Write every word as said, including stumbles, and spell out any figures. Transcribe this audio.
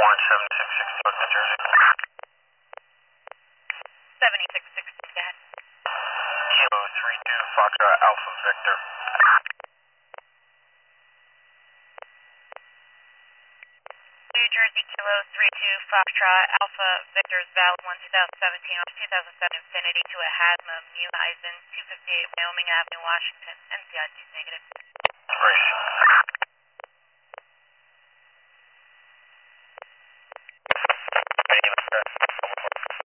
Warren seven six six two, New Jersey. seventy-six sixty, go ahead. Kilo three two, Foxtrot Alpha Victor. New Jersey, Kilo three two, Foxtrot Alpha Victor's valid one two thousand seventeen off two thousand seven Infinity to a Hadma Mu Eisen two fifty-eight Wyoming Avenue, Washington. N C I C is negative. Race.